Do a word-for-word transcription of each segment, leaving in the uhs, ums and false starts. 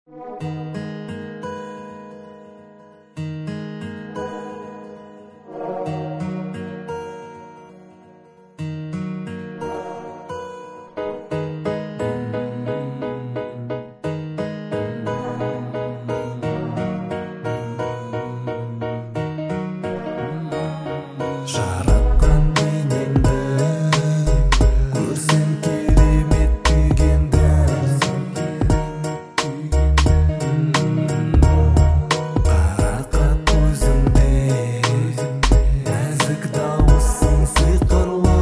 Жаратқан денеңді көрсем керемет дегенді, қарақат көзіңде нәзік дауысың сиқырлы.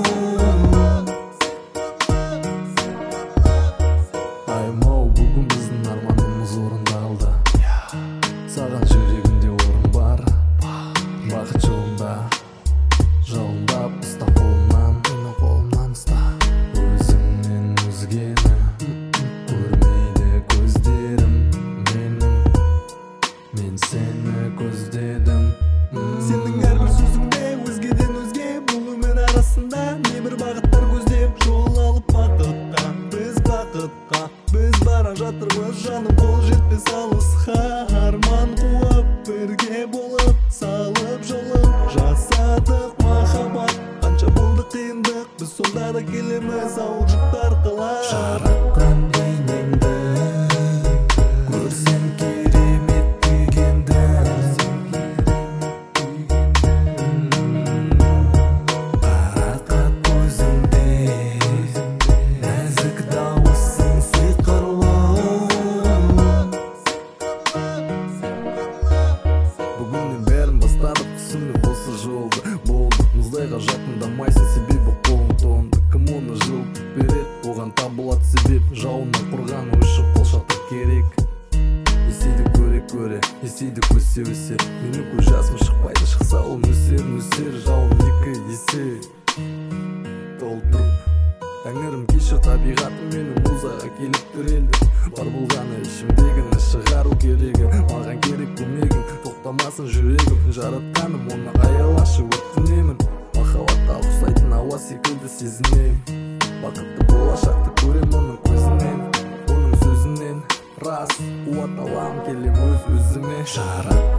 Аймау, бүгін біздің арманымыз орындалды. Саған жүрегімде орын бар, бақыт жолында жалындап ұста қолымнан, мені қолымнан ұста. Өзіңнен өзгені көрмейді көздерім менің, мен сені көздедім. Сенің әрбір сөзіңде өзгеден өзге, бұл өмір арасында небір бағыттар көздеп жол алып бақытқа, біз бақытқа біз бара жатырмыз жаным, қол жетпес алысқа. Арман қуып бірге болып салып жолын жасадық махаббат, қанша болды қиындық, біз сонда да келеміз ауыл жұрты арқылы. Жаратқан денеңді көрсем керемет дегенді, қарақат көзіңде нәзік дауысың сиқырлы. Бүгіннен бәрін бастадық, түсініп осы жолды болды. Мұздайға жақындамайсың, себебі қолың тоңды. Кім оны жылытып береді, оған табылады себеп. Жауыннан қорған өші қолшатыр керек. Есейді көре-көре, есейді көсе-өсе. Менің көз жасым шықпайды, шықса ол нөсер-нөсер. Жауын екі есе толтырып. Тәңірім кешір табиғатым, мені музаға келіп тірелді. Бар болғаны ішімдегіні шығару керегі. Маған керек көмегің, тоқтамасын жүрегім. Жаратқаным, оны аялашы өтінемін. Махаббатқа ұқсайтын ауа секілді сезінемін. Бақытты болашақты көрем оның көзінен, оның сөзінен. Рас, қуат алам келем өз өзіме. Жарат